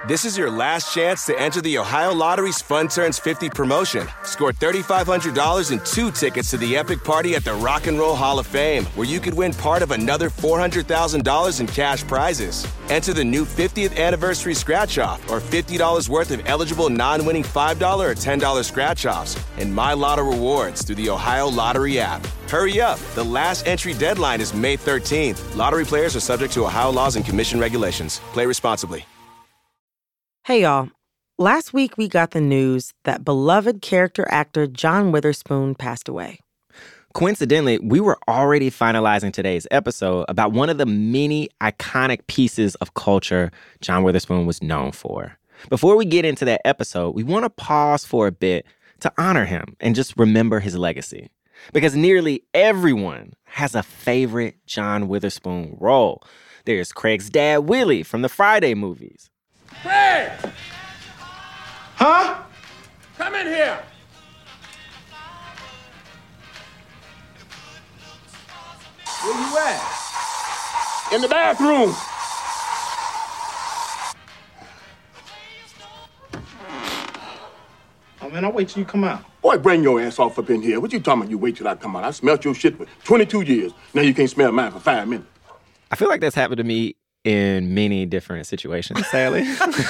This is your last chance to enter the Ohio Lottery's Fun Turns 50 promotion. Score $3,500 and 2 tickets to the epic party at the Rock and Roll Hall of Fame, where you could win part of another $400,000 in cash prizes. Enter the new 50th anniversary scratch-off or $50 worth of eligible non-winning $5 or $10 scratch-offs and My Lotto rewards through the Ohio Lottery app. Hurry up. The last entry deadline is May 13th. Lottery players are subject to Ohio laws and commission regulations. Play responsibly. Hey, y'all. Last week, we got the news that beloved character actor John Witherspoon passed away. Coincidentally, we were already finalizing today's episode about one of the many iconic pieces of culture John Witherspoon was known for. Before we get into that episode, we want to pause for a bit to honor him and just remember his legacy. Because nearly everyone has a favorite John Witherspoon role. There's Craig's dad, Willie, from the Friday movies. Craig! Huh? Come in here! Where you at? In the bathroom! Oh, man, I'll wait till you come out. Boy, bring your ass off up in here. What you talking about? You wait till I come out. I smelled your shit for 22 years. Now you can't smell mine for 5 minutes. I feel like that's happened to me in many different situations, sadly.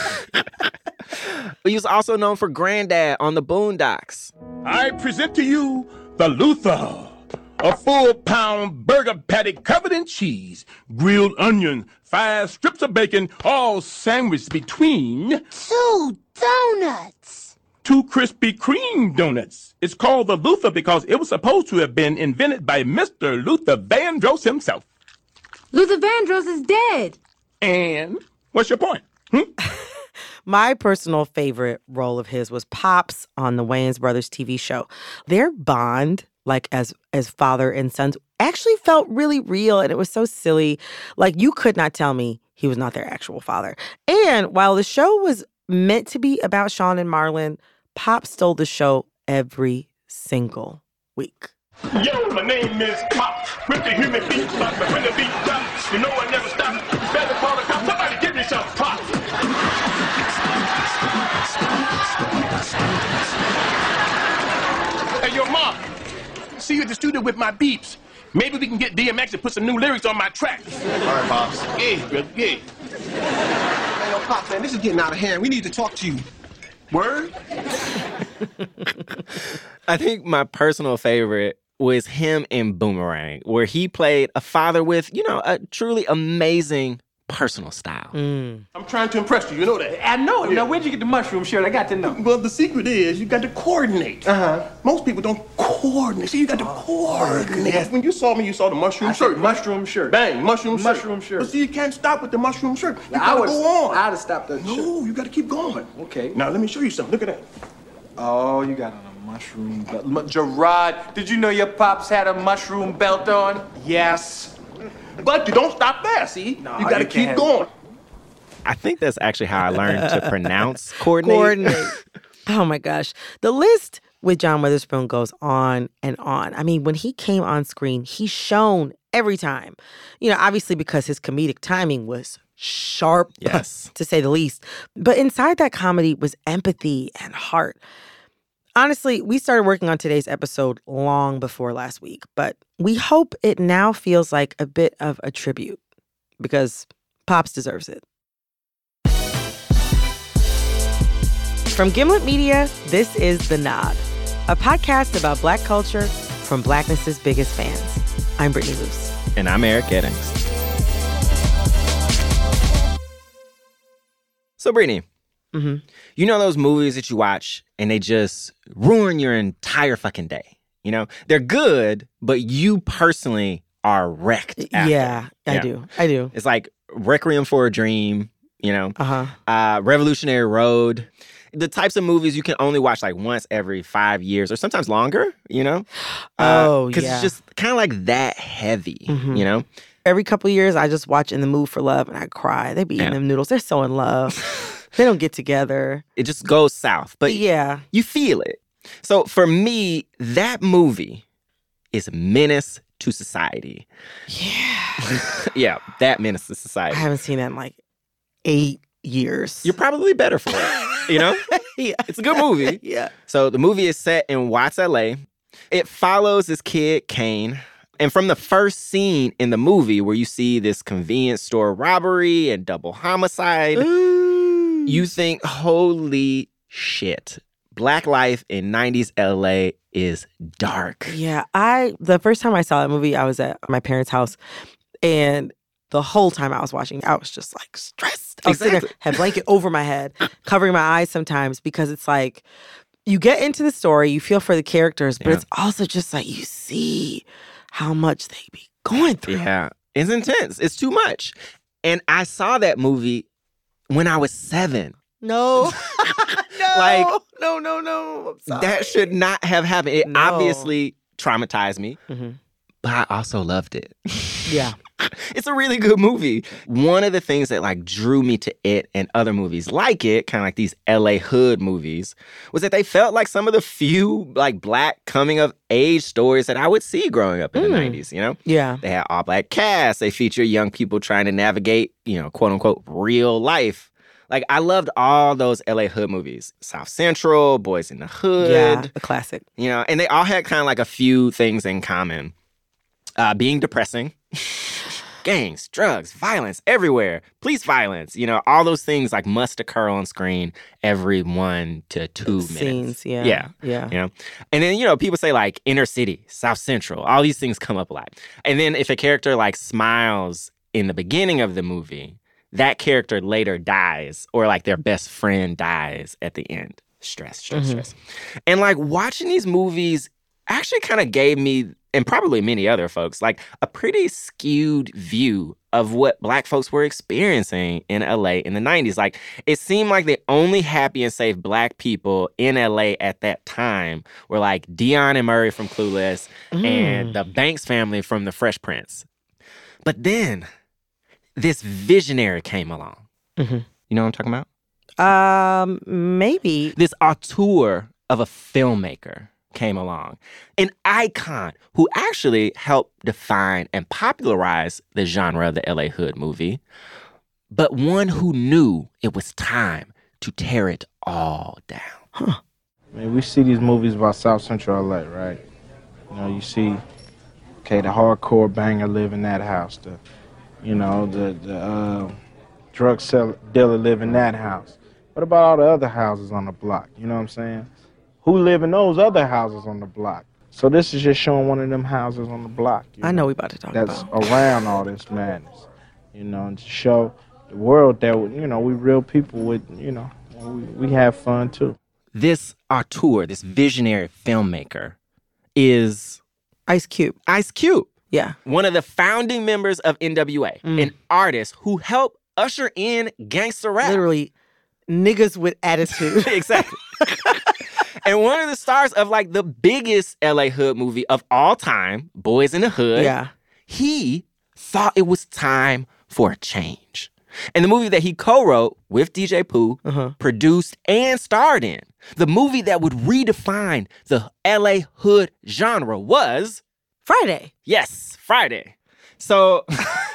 He was also known for Granddad on the Boondocks. I present to you the Luther, a full-pound burger patty covered in cheese, grilled onion, 5 strips of bacon, all sandwiched between 2 donuts. 2 Krispy Kreme donuts. It's called the Luther because it was supposed to have been invented by Mr. Luther Vandross himself. Luther Vandross is dead. And what's your point? My personal favorite role of his was Pops on the Wayans Brothers TV show. Their bond, like as father and sons, actually felt really real, and it was so silly. Like, you could not tell me he was not their actual father. And while the show was meant to be about Sean and Marlon, Pop stole the show every single week. Yo, my name is Pop, with the human beat stop, but when the beat drops, you know I never stop. Better call the cops, somebody give me some pop. Hey, yo, Mom, see you at the studio with my beeps. Maybe we can get DMX to put some new lyrics on my track. All right, Pops. Yeah, brother, yeah. Hey, yo, Pop, man, this is getting out of hand. We need to talk to you. Word? I think my personal favorite was him in Boomerang, where he played a father with, a truly amazing personal style. I'm trying to impress you, you know that. I know. Yeah. Now, where'd you get the mushroom shirt? I got to know. Well, the secret is you got to coordinate. Uh-huh. Most people don't coordinate. See, you got to coordinate. Yes. When you saw me, you saw the mushroom shirt. Mushroom shirt. Bang, mushroom shirt. Mushroom shirt. But see, you can't stop with the mushroom shirt. You Now, gotta go on. I'd have stopped that shirt. No, you gotta keep going. Okay. Now, let me show you something. Look at that. Oh, you got on a mushroom belt. Gerard, did you know your pops had a mushroom belt on? Yes. But you don't stop there, see? No, you gotta you keep can't. going. I think that's actually how I learned to pronounce coordinate. Oh, my gosh. The list with John Witherspoon goes on and on. I mean, when he came on screen, he shone every time. Obviously because his comedic timing was sharp, yes, to say the least. But inside that comedy was empathy and heart. Honestly, we started working on today's episode long before last week, but we hope it now feels like a bit of a tribute because Pops deserves it. From Gimlet Media, this is The Nod, a podcast about Black culture from Blackness's biggest fans. I'm Brittany Luce. And I'm Eric Eddings. So, Brittany, you know those movies that you watch and they just ruin your entire fucking day? They're good, but you personally are wrecked after. Yeah, I do. It's like Requiem for a Dream, Revolutionary Road. The types of movies you can only watch like once every 5 years or sometimes longer, Because it's just kind of like that heavy, Every couple of years, I just watch In the Mood for Love and I cry. They be eating them noodles. They're so in love. They don't get together. It just goes south. But yeah, you feel it. So for me, that movie is Menace to Society. Yeah. Yeah, that Menace to Society. I haven't seen that in like 8 years. You're probably better for it, you know? Yeah. It's a good movie. Yeah. So the movie is set in Watts, LA. It follows this kid, Kane. And from the first scene in the movie where you see this convenience store robbery and double homicide, you think, holy shit. Black life in 90s LA is dark. Yeah. The first time I saw that movie, I was at my parents' house. And the whole time I was watching, I was just like stressed. I was sitting there, had a blanket over my head, covering my eyes sometimes, because it's like, you get into the story, you feel for the characters, but it's also just like you see how much they be going through. Yeah. It's intense. It's too much. And I saw that movie when I was 7. No. No. Like, no. I'm sorry. That should not have happened. It obviously traumatized me, but I also loved it. Yeah. It's a really good movie. One of the things that like drew me to it and other movies like it, kind of like these LA hood movies, was that they felt like some of the few like Black coming of age stories that I would see growing up in the 90s, you know? Yeah. They had all Black casts. They feature young people trying to navigate, you know, quote unquote, real life. Like, I loved all those LA hood movies. South Central, Boys in the Hood. Yeah, a classic. You know, and they all had kind of like a few things in common. Being depressing. Gangs, drugs, violence everywhere. Police violence. You know, all those things like must occur on screen every 1 to 2 minutes. Scenes, yeah. Yeah. You know? And then, you know, people say like inner city, South Central. All these things come up a lot. And then if a character like smiles in the beginning of the movie, that character later dies, or like their best friend dies at the end. Stress. And like watching these movies actually kind of gave me, and probably many other folks, like a pretty skewed view of what Black folks were experiencing in LA in the 90s. Like, it seemed like the only happy and safe Black people in LA at that time were like Dion and Murray from Clueless and the Banks family from The Fresh Prince. But then this visionary came along. You know what I'm talking about? Maybe. This auteur of a filmmaker came along. An icon who actually helped define and popularize the genre of the LA Hood movie, but one who knew it was time to tear it all down. I mean, we see these movies about South Central LA, right? You know, you see, okay, the hardcore banger live in that house. The drug dealer live in that house. What about all the other houses on the block? You know what I'm saying? Who live in those other houses on the block? So this is just showing one of them houses on the block. I know we about to talk that's about. around all this madness. You know, and to show the world that, you know, we real people with, you know, we have fun too. This auteur, this visionary filmmaker is Ice Cube. Ice Cube. Yeah. One of the founding members of NWA, an artist who helped usher in gangster rap. Literally, niggas with attitude. Exactly. And one of the stars of like the biggest LA Hood movie of all time, Boys in the Hood. Yeah. He thought it was time for a change. And the movie that he co-wrote with DJ Pooh, produced and starred in, the movie that would redefine the LA Hood genre was Friday. Yes, Friday. So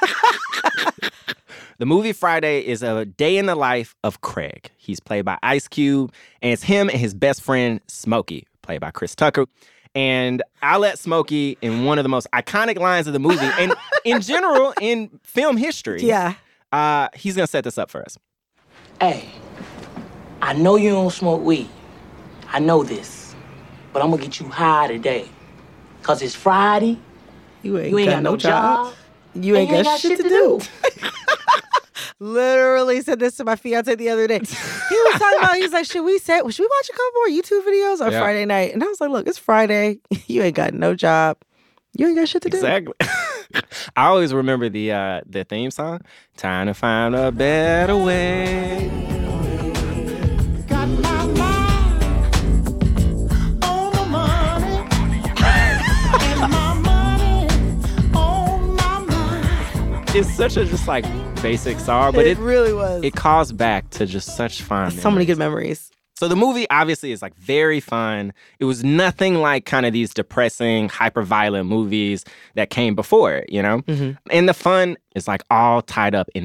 the movie Friday is a day in the life of Craig. He's played by Ice Cube, and it's him and his best friend, Smokey, played by Chris Tucker. And I'll let Smokey, in one of the most iconic lines of the movie, and in general, in film history, Yeah. He's going to set this up for us. Hey, I know you don't smoke weed. I know this. But I'm going to get you high today. Because it's Friday. You ain't got no job. You ain't got shit to do. Literally said this to my fiance the other day. He was talking about, he's like, should we watch a couple more YouTube videos on Friday night? And I was like, look, it's Friday. You ain't got no job. You ain't got shit to do. Exactly. I always remember the theme song. Time to find a better way. Got my mind on the money. And my money on my mind. It's such a just like basic song, but it really was. It calls back to just such fun So many good memories. So the movie obviously is like very fun. It was nothing like kind of these depressing, hyper-violent movies that came before it, you know? And the fun is like all tied up in this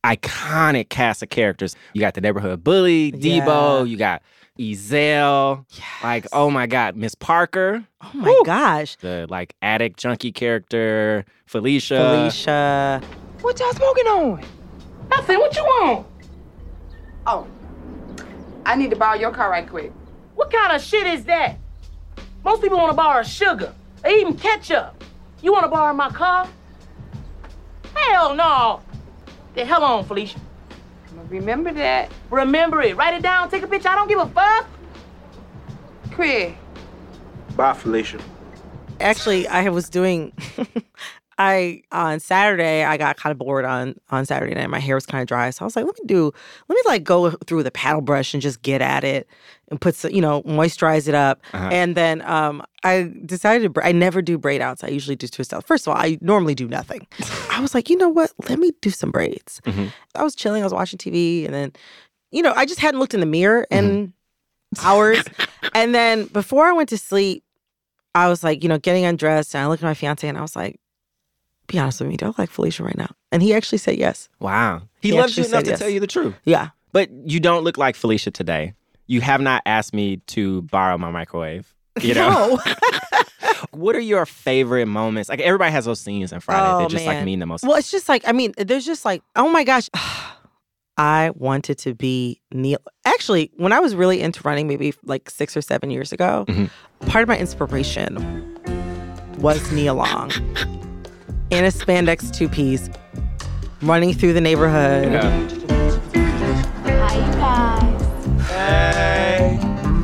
iconic cast of characters. You got the neighborhood bully, Debo. You got Ezell. Yes. Like, oh my God, Miss Parker. Oh my gosh. The like addict junkie character, Felicia. What y'all smoking on? Nothing. What you want? Oh, I need to borrow your car right quick. What kind of shit is that? Most people want to borrow sugar or even ketchup. You want to borrow my car? Hell no. The hell on, Felicia. Remember that. Remember it. Write it down. Take a picture. I don't give a fuck. Craig. Bye, Felicia. Actually, I was doing... on Saturday, I got kind of bored on Saturday night. My hair was kind of dry. So I was like, let me like go through the paddle brush and just get at it and put some, moisturize it up. And then I decided I never do braid outs. I usually do twist outs. First of all, I normally do nothing. I was like, you know what? Let me do some braids. I was chilling. I was watching TV. And then, I just hadn't looked in the mirror in hours. And then before I went to sleep, I was like, getting undressed. And I looked at my fiance and I was like, be honest with me, do I look like Felicia right now? And he actually said yes. Wow. He loves you enough to tell you the truth. Yeah. But you don't look like Felicia today. You have not asked me to borrow my microwave. No. What are your favorite moments? Like, everybody has those scenes in Friday that just like mean the most. Well, it's just like, there's just like, oh my gosh. I wanted to be Neil. Actually, when I was really into running, maybe like 6 or 7 years ago, part of my inspiration was Nia Long. In a spandex two-piece, running through the neighborhood. Hi, you guys. Hey.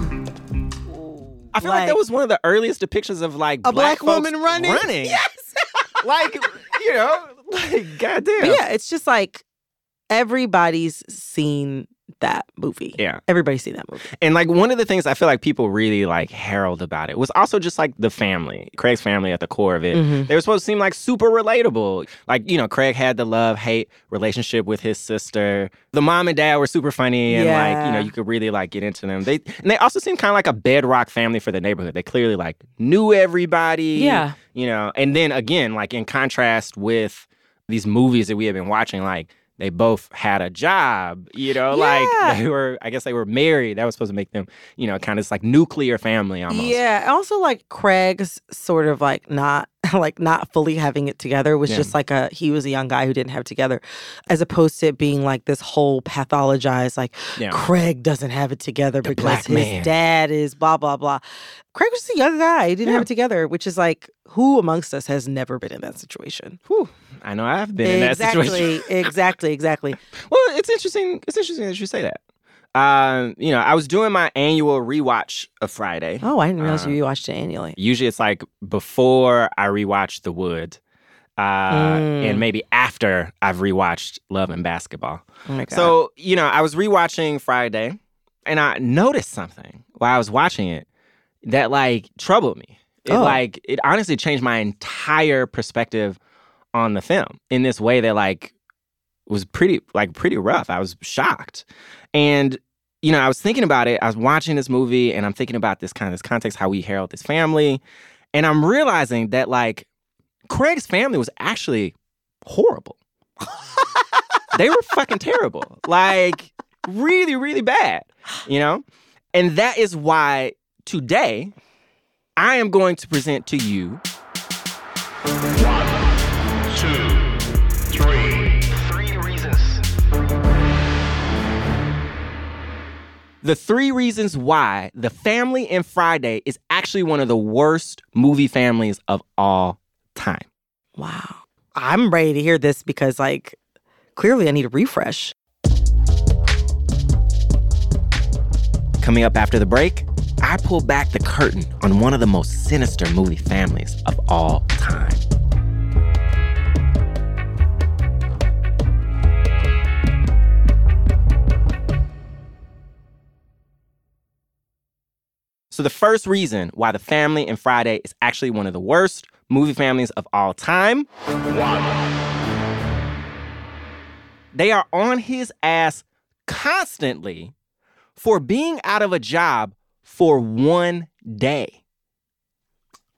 I feel like that was one of the earliest depictions of like a black folks woman running. Yes. Like, goddamn. But yeah, it's just like everybody's seen that movie. Yeah. Everybody's seen that movie. And like one of the things I feel like people really like herald about it was also just like the family. Craig's family at the core of it. They were supposed to seem like super relatable. Like, Craig had the love-hate relationship with his sister. The mom and dad were super funny and like, you could really like get into them. They also seemed kind of like a bedrock family for the neighborhood. They clearly like knew everybody. Yeah. And then again, like in contrast with these movies that we have been watching, like they both had a job, like they were married. That was supposed to make them, kind of this like nuclear family almost. Yeah. Also like Craig's sort of like not fully having it together was just like he was a young guy who didn't have it together, as opposed to it being like this whole pathologized, like Craig doesn't have it together because his dad is blah, blah, blah. Craig was a young guy. He didn't have it together, which is like, who amongst us has never been in that situation? Whew. I know I've been in that situation. Exactly. Well, it's interesting. It's interesting that you say that. I was doing my annual rewatch of Friday. Oh, I didn't realize you rewatched it annually. Usually it's like before I rewatch The Wood, and maybe after I've rewatched Love and Basketball. Oh my God. So, I was rewatching Friday, and I noticed something while I was watching it that like troubled me. It honestly changed my entire perspective on the film in this way that like was pretty rough. I was shocked. And, I was thinking about it. I was watching this movie and I'm thinking about this context, how we herald this family. And I'm realizing that like Craig's family was actually horrible. They were fucking terrible. Like really, really bad, And that is why today I am going to present to you 3 reasons. The 3 reasons why The Family in Friday is actually one of the worst movie families of all time. Wow. I'm ready to hear this because, like, clearly I need a refresh. Coming up after the break, I pull back the curtain on one of the most sinister movie families of all time. So the first reason why The Family in Friday is actually one of the worst movie families of all time. 1. They are on his ass constantly for being out of a job for 1 day.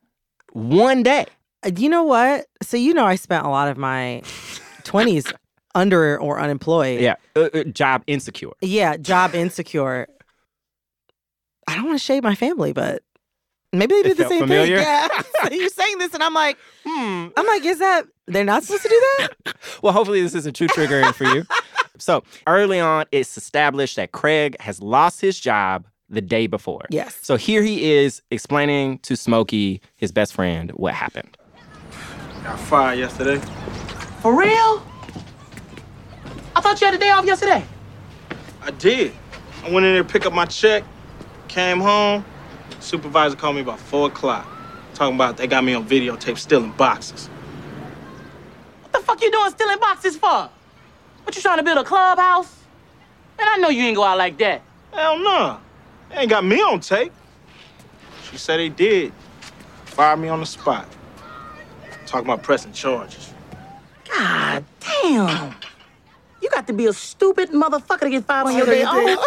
1 day. You know what? So I spent a lot of my 20s under or unemployed. Yeah, job insecure. Yeah, job insecure. I don't want to shade my family, but maybe they did the felt same familiar? thing. Yeah. So you're saying this, and I'm like, is that they're not supposed to do that? Well, hopefully this isn't too triggering for you. So early on, it's established that Craig has lost his job the day before. Yes. So here he is explaining to Smokey, his best friend, what happened. Got fired yesterday. For real? I thought you had a day off yesterday. I did. I went in there to pick up my check, came home. Supervisor called me about 4 o'clock. Talking about they got me on videotape stealing boxes. What the fuck you doing stealing boxes for? What, you trying to build a clubhouse? Man, I know you ain't go out like that. Hell no. They ain't got me on tape. She said they did. Fired me on the spot. Talking about pressing charges. God damn. You got to be a stupid motherfucker to get fired on your day off.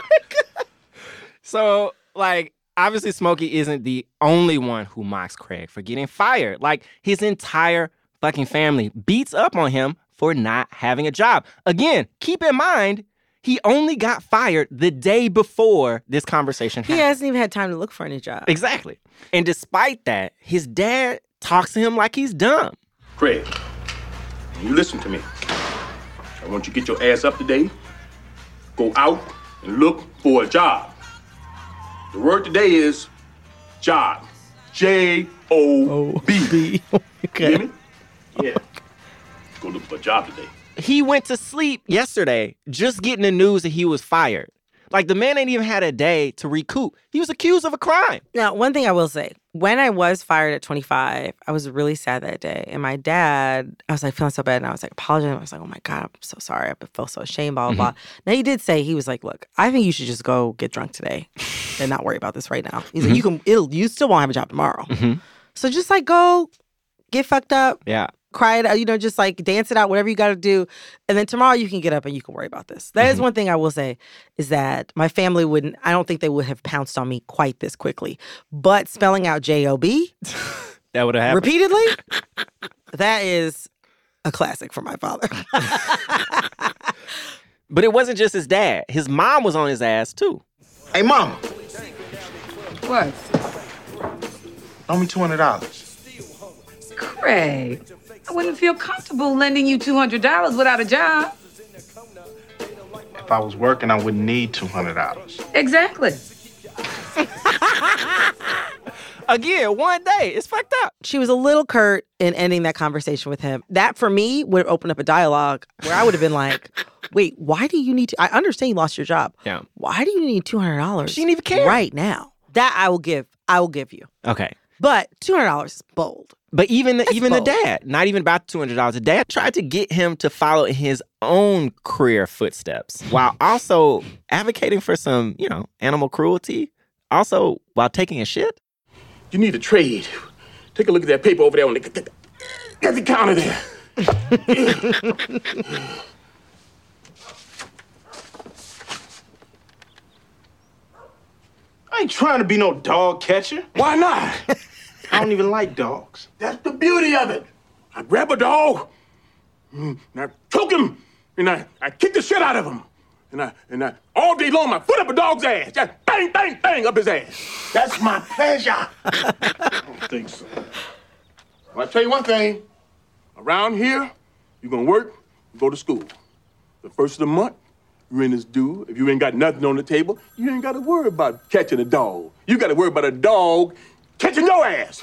So, like, obviously Smokey isn't the only one who mocks Craig for getting fired. Like, his entire fucking family beats up on him for not having a job. Again, keep in mind, he only got fired the day before this conversation happened. He hasn't even had time to look for any job. Exactly. And despite that, his dad talks to him like he's dumb. Craig, you listen to me. I want you to get your ass up today, go out and look for a job. The word today is job. J-O-B. Okay. You hear me? Yeah. Go look for a job today. He went to sleep yesterday just getting the news that he was fired. Like, the man ain't even had a day to recoup. He was accused of a crime. Now, one thing I will say, when I was fired at 25, I was really sad that day. And my dad, I was like feeling so bad, and I was like apologizing. I was like, oh my God, I'm so sorry. I feel so ashamed, blah, blah, blah. Now, he did say, he was like, look, I think you should just go get drunk today and not worry about this right now. He's like, you still won't have a job tomorrow. So just like go get fucked up. Yeah. Cry it out, just like dance it out, whatever you got to do. And then tomorrow you can get up and you can worry about this. That is one thing I will say is that my family I don't think they would have pounced on me quite this quickly. But spelling out J-O-B that would have happened repeatedly, that is a classic for my father. But it wasn't just his dad. His mom was on his ass too. Hey, Mama. What? Loan me $200. Craig, I wouldn't feel comfortable lending you $200 without a job. If I was working, I wouldn't need $200. Exactly. Again, one day. It's fucked up. She was a little curt in ending that conversation with him. That, for me, would open up a dialogue where I would have been like, wait, why do you need to... I understand you lost your job. Yeah. Why do you need $200? She didn't even care. Right now. That I will give you. Okay. But $200 is bold. But even the bold. dad, not even about $200, the dad tried to get him to follow in his own career footsteps while also advocating for some, animal cruelty. Also, while taking a shit. You need a trade. Take a look at that paper over there on the counter there. I ain't trying to be no dog catcher. Why not? I don't even like dogs. That's the beauty of it. I grab a dog, and I choke him, and I kick the shit out of him. And I all day long, I foot up a dog's ass. Just bang, bang, bang up his ass. That's my pleasure. I don't think so. Well, I tell you one thing. Around here, you're gonna work and go to school. The first of the month, rent is due. If you ain't got nothing on the table, you ain't got to worry about catching a dog. You got to worry about a dog catching your ass.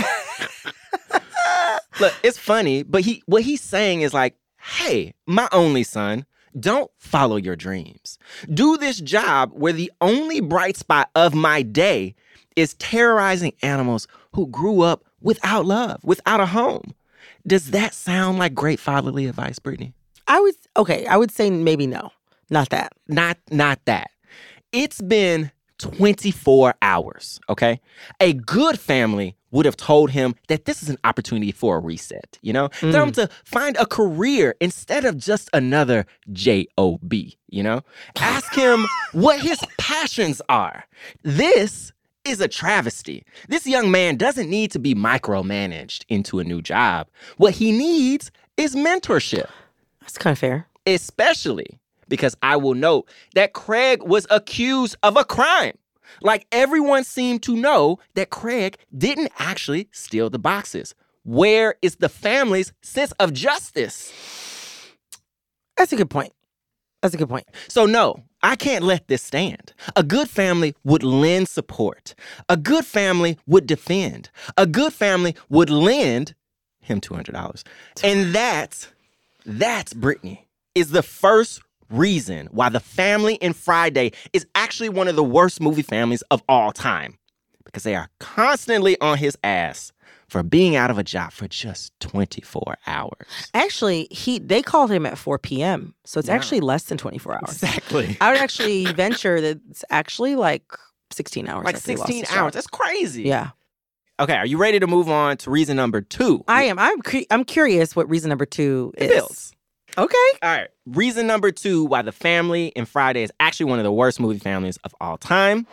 Look, it's funny, but what he's saying is like, hey, my only son, don't follow your dreams. Do this job where the only bright spot of my day is terrorizing animals who grew up without love, without a home. Does that sound like great fatherly advice, Brittany? I would say maybe no. Not that. Not that. It's been 24 hours, okay? A good family would have told him that this is an opportunity for a reset, Tell him to find a career instead of just another job, Ask him what his passions are. This is a travesty. This young man doesn't need to be micromanaged into a new job. What he needs is mentorship. That's kind of fair. Especially because I will note that Craig was accused of a crime. Like, everyone seemed to know that Craig didn't actually steal the boxes. Where is the family's sense of justice? That's a good point. So no, I can't let this stand. A good family would lend support. A good family would defend. A good family would lend him $200. And that's Brittany, is the first reason why The Family in Friday is actually one of the worst movie families of all time. Because they are constantly on his ass for being out of a job for just 24 hours. Actually, they called him at 4 p.m., so it's actually less than 24 hours. Exactly. I would actually venture that it's actually like 16 hours. Like 16 hours. That's crazy. Yeah. Okay, are you ready to move on to reason number 2? I am. I'm curious what reason number 2 is. Bills. Okay. All right. Reason number 2 why The Family in Friday is actually one of the worst movie families of all time.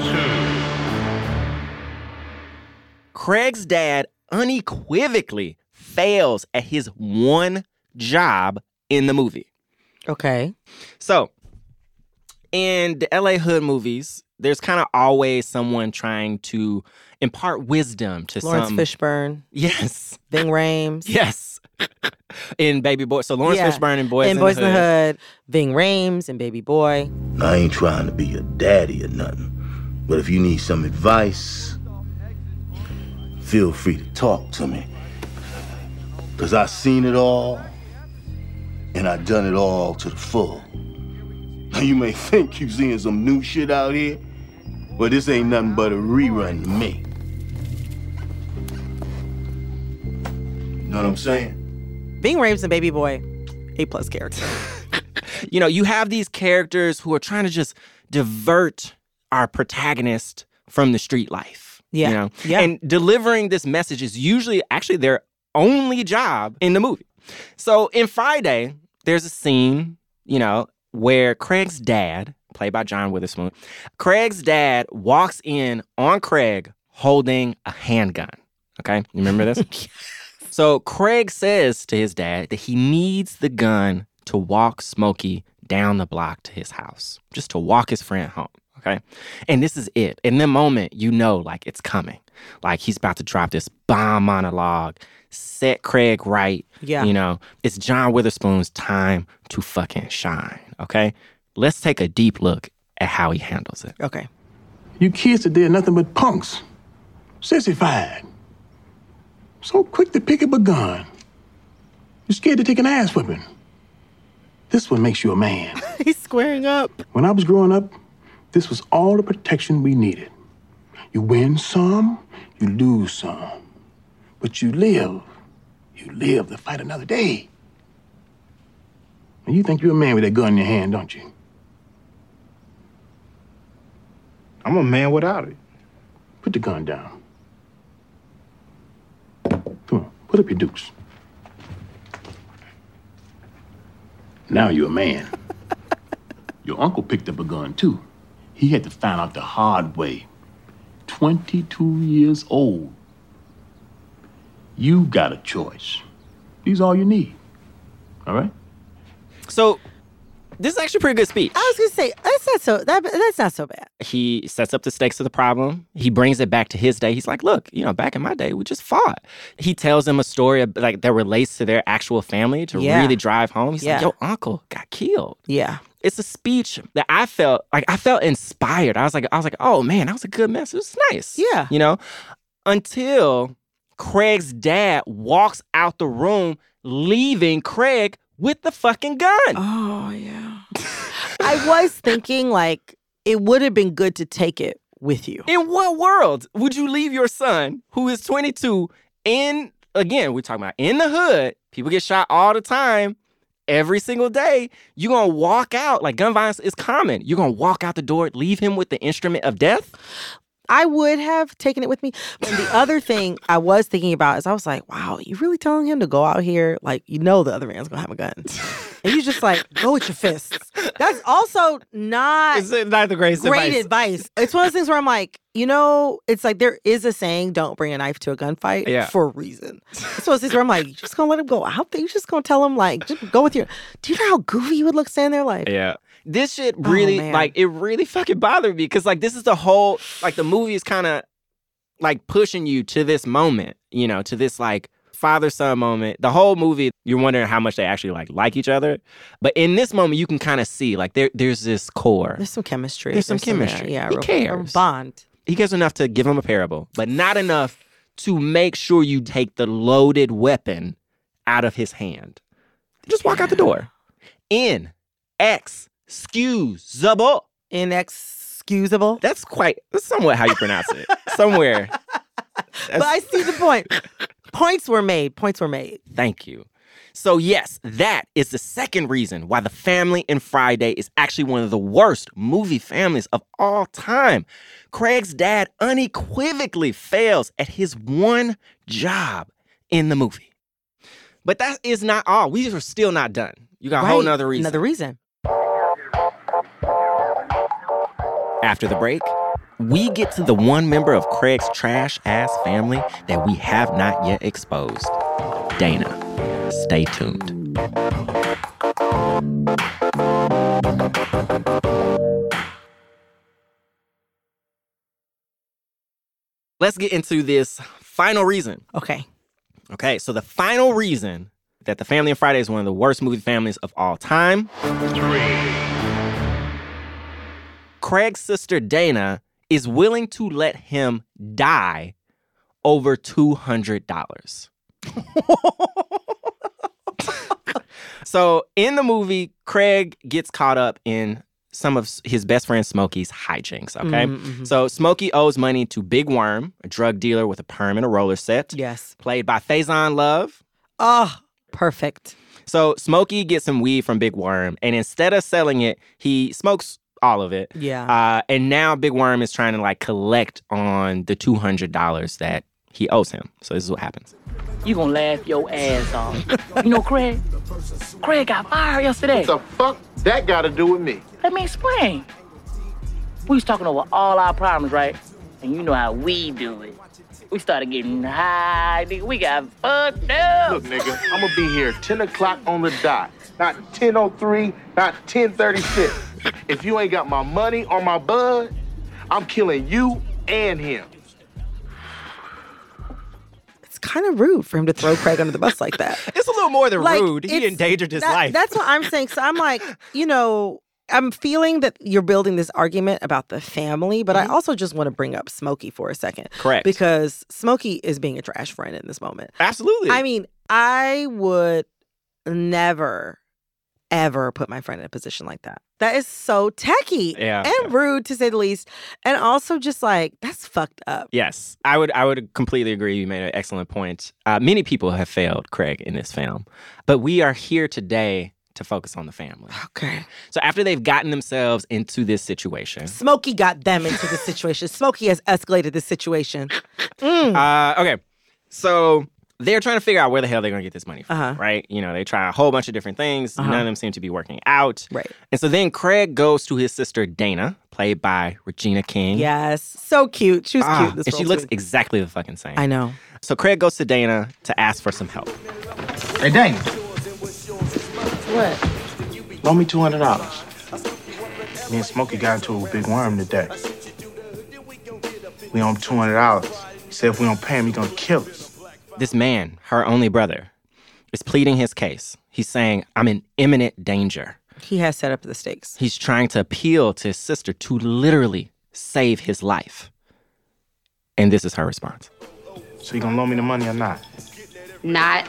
Craig's dad unequivocally fails at his one job in the movie. Okay. So, in the LA Hood movies, there's kind of always someone trying to impart wisdom to Lawrence Fishburne. Yes. Ving Rhames. Yes. In Baby Boy. So Lawrence Fishburne in Boys in the Hood. Ving Rhames and Baby Boy. I ain't trying to be your daddy or nothing, but if you need some advice, feel free to talk to me. Cause I seen it all, and I done it all to the full. Now you may think you seeing some new shit out here, but this ain't nothing but a rerun to me. You know what I'm saying? Ving Rhames and Baby Boy, A+ character. You know, you have these characters who are trying to just divert our protagonist from the street life. Yeah. You know? Yeah. And delivering this message is usually actually their only job in the movie. So in Friday, there's a scene, you know, where Craig's dad, played by John Witherspoon, Craig's dad walks in on Craig holding a handgun. Okay? You remember this? Yes. So Craig says to his dad that he needs the gun to walk Smokey down the block to his house, just to walk his friend home. Okay. And this is it. In the moment, you know, like, it's coming. Like, he's about to drop this bomb monologue, set Craig right. Yeah. You know, it's John Witherspoon's time to fucking shine. Okay. Let's take a deep look at how he handles it. Okay. You kids today are nothing but punks. Sissified. So quick to pick up a gun. You're scared to take an ass whipping. This one makes you a man. He's squaring up. When I was growing up, this was all the protection we needed. You win some, you lose some. But you live. You live to fight another day. And you think you're a man with that gun in your hand, don't you? I'm a man without it. Put the gun down. Come on, put up your dukes. Now you're a man. Your uncle picked up a gun, too. He had to find out the hard way. 22 years old. You got a choice. These all you need. All right? So this is actually a pretty good speech. I was going to say, that's not so bad. He sets up the stakes of the problem. He brings it back to his day. He's like, look, you know, back in my day, we just fought. He tells them a story like that relates to their actual family to really drive home. He's like, yo, uncle got killed. Yeah. It's a speech that I felt inspired. I was like, oh man, that was a good message. It was nice. Yeah. You know, until Craig's dad walks out the room, leaving Craig with the fucking gun. Oh, yeah. I was thinking, like, it would have been good to take it with you. In what world would you leave your son, who is 22, in, again, we're talking about in the hood, people get shot all the time, every single day, you're going to walk out, like gun violence is common. You're going to walk out the door, leave him with the instrument of death? I would have taken it with me. But the other thing I was thinking about is I was like, wow, you really telling him to go out here? Like, you know the other man's going to have a gun. And you just like, go with your fists. That's also not It's not the greatest great advice. It's one of those things where I'm like, you know, it's like there is a saying, don't bring a knife to a gunfight for a reason. It's one of those things where I'm like, you just going to let him go out there? You just going to tell him, like, just go with your... Do you know how goofy you would look standing there like... Yeah. This shit really, it really fucking bothered me because, like, this is the whole, like, the movie is kind of, like, pushing you to this moment, you know, to this, like, father-son moment. The whole movie, you're wondering how much they actually, like each other. But in this moment, you can kind of see, like, there's this core. There's some chemistry. There's some chemistry. Yeah, He cares. A bond. He cares enough to give him a parable, but not enough to make sure you take the loaded weapon out of his hand. Just walk out the door. Inexcusable. Inexcusable? That's somewhat how you pronounce it. Somewhere. But I see the point. Points were made. Thank you. So yes, that is the second reason why The Family in Friday is actually one of the worst movie families of all time. Craig's dad unequivocally fails at his one job in the movie. But that is not all. We are still not done. You got a whole nother reason. Another reason. After the break, we get to the one member of Craig's trash-ass family that we have not yet exposed. Dana. Stay tuned. Let's get into this final reason. Okay, so the final reason that The Family in Friday is one of the worst movie families of all time. 3. Craig's sister Dana is willing to let him die over $200. So in the movie, Craig gets caught up in some of his best friend Smokey's hijinks, okay? Mm-hmm. So Smokey owes money to Big Worm, a drug dealer with a perm and a roller set. Yes. Played by Faison Love. Oh, perfect. So Smokey gets some weed from Big Worm, and instead of selling it, he smokes all of it. Yeah. And now Big Worm is trying to, like, collect on the $200 that he owes him. So this is what happens. You gonna laugh your ass off. You know Craig? Craig got fired yesterday. What the fuck that got to do with me? Let me explain. We was talking over all our problems, right? And you know how we do it. We started getting high, nigga. We got fucked up. Look, nigga, I'm gonna be here 10 o'clock on the dot. Not 10:03, not 10:36. If you ain't got my money or my bud, I'm killing you and him. It's kind of rude for him to throw Craig under the bus like that. It's a little more than Like, rude. He endangered his life. That's what I'm saying. So I'm like, you know, I'm feeling that you're building this argument about the family, but I also just want to bring up Smokey for a second. Correct. Because Smokey is being a trash friend in this moment. Absolutely. I mean, I would never, ever put my friend in a position like that. That is so tacky and rude, to say the least. And also just like, that's fucked up. Yes, I would completely agree. You made an excellent point. Many people have failed Craig in this film, but we are here today to focus on the family. Okay. So after they've gotten themselves into this situation. Smokey got them into this situation. Smokey has escalated this situation. Okay. So they're trying to figure out where the hell they're going to get this money from, right? You know, they try a whole bunch of different things. None of them seem to be working out. Right. And so then Craig goes to his sister Dana, played by Regina King. Yes. So cute. She was cute. This and she looks exactly the fucking same. I know. So Craig goes to Dana to ask for some help. Hey, Dana. What? Loan me $200. Me and Smokey got into it with Big Worm today. We owe him $200. He said if we don't pay him, he's gonna kill us. This man, her only brother, is pleading his case. He's saying, I'm in imminent danger. He has set up the stakes. He's trying to appeal to his sister to literally save his life. And this is her response. So you gonna loan me the money or not? Not.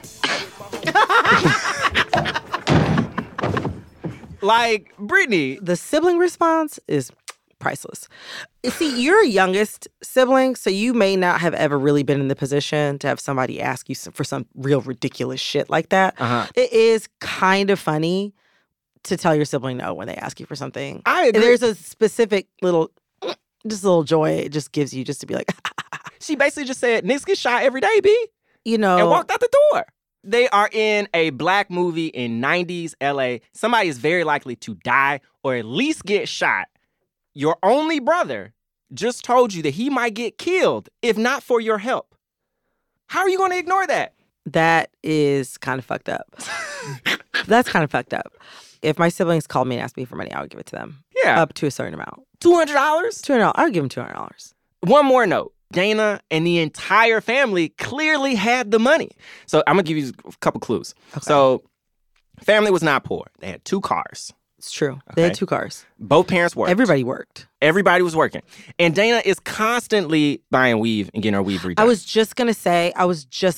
Like, Brittany. The sibling response is priceless. You see, you're a youngest sibling, so you may not have ever really been in the position to have somebody ask you for some real ridiculous shit like that. It is kind of funny to tell your sibling no when they ask you for something. I agree. There's a specific little Just a little joy it just gives you just to be like, She basically just said, niggas get shot every day, B. you know. And walked out the door. They are in a black movie in 90s LA. Somebody is very likely to die or at least get shot. Your only brother just told you that he might get killed if not for your help. How are you going to ignore that? That is kind of fucked up. That's kind of fucked up. If my siblings called me and asked me for money, I would give it to them. Yeah. Up to a certain amount. $200? $200. I would give them $200. One more note. Dana and the entire family clearly had the money. So I'm going to give you a couple clues. Okay. So family was not poor. They had 2 cars. It's true. Okay. They had 2 cars. Both parents worked. Everybody worked. Everybody was working. And Dana is constantly buying weave and getting her weave redone. I was just going to say, her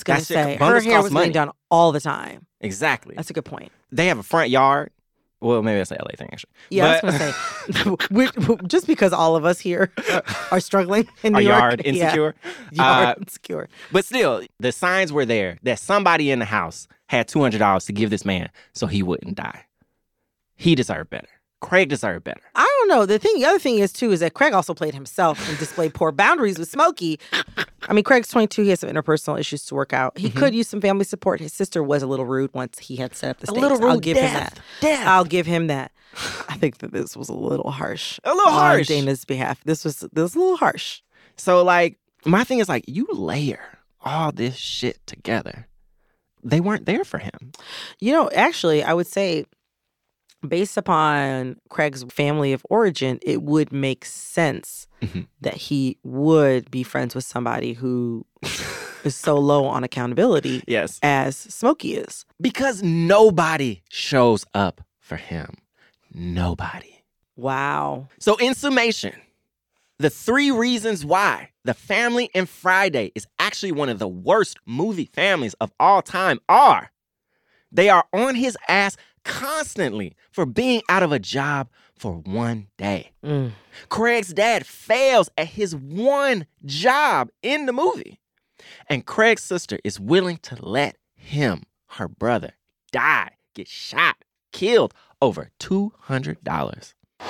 hair was being done all the time. Exactly. That's a good point. They have a front yard. Well, maybe that's an LA thing, actually. Yeah, I was going to say, just because all of us here are struggling in New York. Yard insecure. Yeah. Yard insecure. But still, the signs were there that somebody in the house had $200 to give this man so he wouldn't die. He deserved better. Craig deserved better. I don't know. The other thing is, too, is that Craig also played himself and displayed poor boundaries with Smokey. I mean, Craig's 22. He has some interpersonal issues to work out. He could use some family support. His sister was a little rude once he had set up the stakes. A little rude. I'll give him that. I'll give him that. I think that this was a little harsh. A little harsh. On Dana's behalf. This was a little harsh. So, like, my thing is, like, you layer all this shit together. They weren't there for him. You know, actually, I would say, based upon Craig's family of origin, it would make sense that he would be friends with somebody who is so low on accountability as Smokey is. Because nobody shows up for him. Nobody. Wow. So in summation, the 3 reasons why The Family in Friday is actually one of the worst movie families of all time are: they are on his ass constantly for being out of a job for 1 day. Craig's dad fails at his one job in the movie. And Craig's sister is willing to let him, her brother, die, get shot, killed over $200.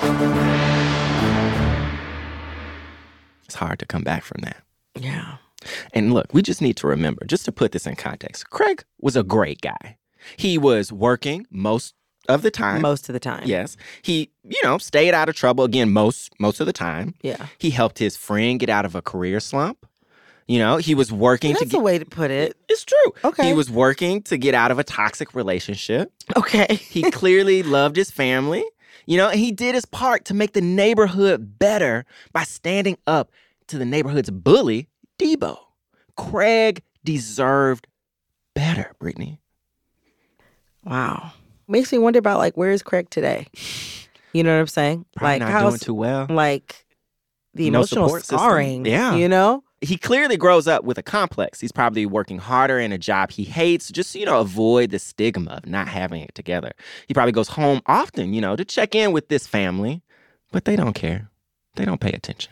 It's hard to come back from that. Yeah. And look, we just need to remember, just to put this in context, Craig was a great guy. He was working most of the time. Most of the time. Yes. He, stayed out of trouble, again, most of the time. Yeah. He helped his friend get out of a career slump. He was working That's a way to put it. It's true. Okay. He was working to get out of a toxic relationship. Okay. He clearly loved his family. And he did his part to make the neighborhood better by standing up to the neighborhood's bully, Debo. Craig deserved better, Brittany. Wow. Makes me wonder about, where is Craig today? You know what I'm saying? Probably not doing too well. The emotional scarring, Yeah. He clearly grows up with a complex. He's probably working harder in a job he hates, just, avoid the stigma of not having it together. He probably goes home often, to check in with this family, but they don't care. They don't pay attention.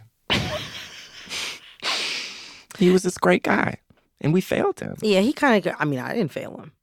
He was this great guy, and we failed him. Yeah, he kind of, I didn't fail him.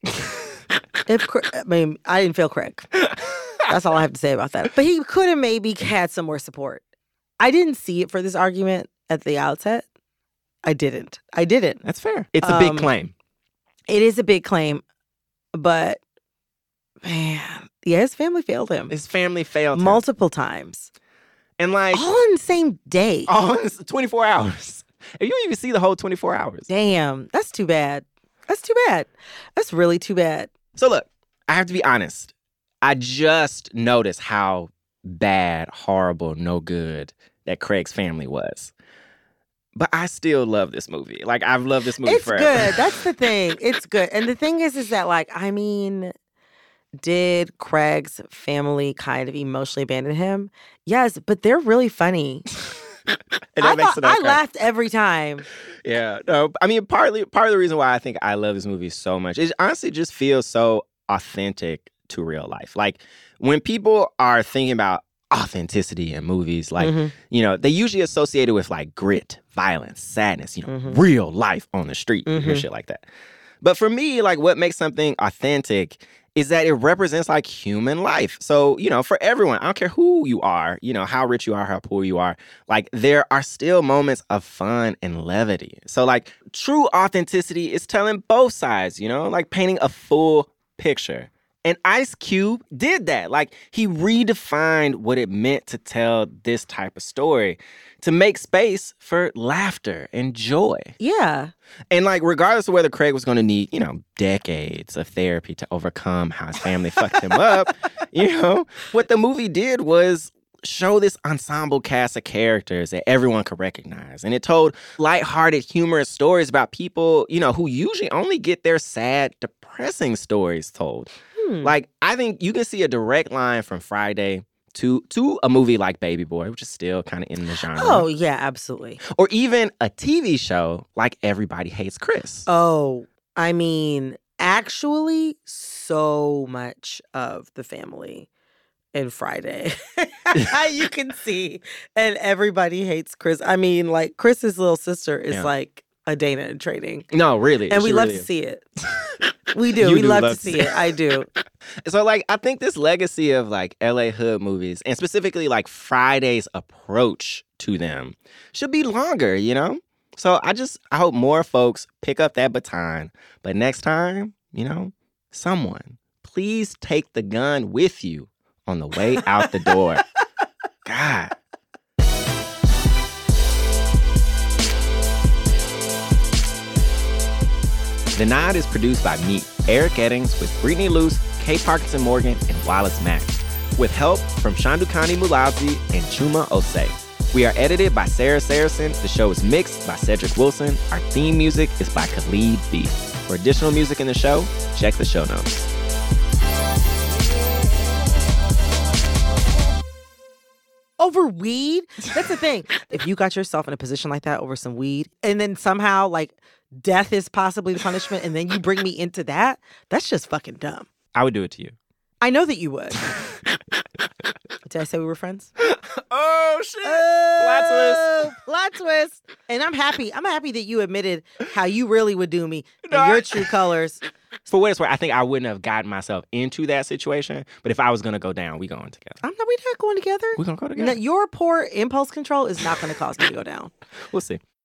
I didn't fail Craig. That's all I have to say about that. But he could have maybe had some more support. I didn't see it for this argument at the outset. I didn't. That's fair. It's a big claim. It is a big claim, but man, his family failed him. His family failed him. Multiple times. And all in the same day. All in 24 hours. And you don't even see the whole 24 hours. Damn, that's too bad. That's really too bad. So look, I have to be honest. I just noticed how bad, horrible, no good that Craig's family was. But I still love this movie. I've loved this movie forever. It's good. That's the thing. It's good. And the thing is that, did Craig's family kind of emotionally abandon him? Yes, but they're really funny. And that makes it okay. I laughed every time. Yeah. No, part of the reason why I think I love this movie so much, it honestly just feels so authentic to real life. When people are thinking about authenticity in movies, they usually associate it with grit, violence, sadness, real life on the street, shit like that. But for me, what makes something authentic is that it represents like human life. So, for everyone, I don't care who you are, how rich you are, how poor you are, like there are still moments of fun and levity. So like true authenticity is telling both sides, like painting a full picture. And Ice Cube did that. Like he redefined what it meant to tell this type of story, to make space for laughter and joy. Yeah. And like, regardless of whether Craig was going to need, decades of therapy to overcome how his family fucked him up, what the movie did was show this ensemble cast of characters that everyone could recognize. And it told lighthearted, humorous stories about people, who usually only get their sad, depressing stories told. Like, I think you can see a direct line from Friday to a movie like Baby Boy, which is still kind of in the genre. Oh, yeah, absolutely. Or even a TV show like Everybody Hates Chris. Oh, I mean, actually, so much of the family in Friday. You can see. And Everybody Hates Chris. I mean, like, Chris's little sister is like a Dana in training. No, really. And we love to see it. We do. We love to see it. I do. So, like, I think this legacy of, like, LA Hood movies, and specifically, like, Friday's approach to them should be longer, So I hope more folks pick up that baton. But next time, someone, please take the gun with you on the way out the door. God. The Nod is produced by me, Eric Eddings, with Brittany Luce, Kay Parkinson Morgan, and Wallace Mack, with help from Shandukani Mulazi and Chuma Osei. We are edited by Sarah Saracen. The show is mixed by Cedric Wilson. Our theme music is by Khalid B. For additional music in the show, check the show notes. Over weed? That's the thing. If you got yourself in a position like that over some weed, and then somehow, like, death is possibly the punishment, and then you bring me into that, that's just fucking dumb. I would do it to you. I know that you would. Did I say we were friends? Oh, shit. Plot twist. And I'm happy. I'm happy that you admitted how you really would do me in your true colors. For what it's worth, I think I wouldn't have gotten myself into that situation. But if I was going to go down, we going together. We're not going together. We're going to go together. Your poor impulse control is not going to cause me to go down. We'll see.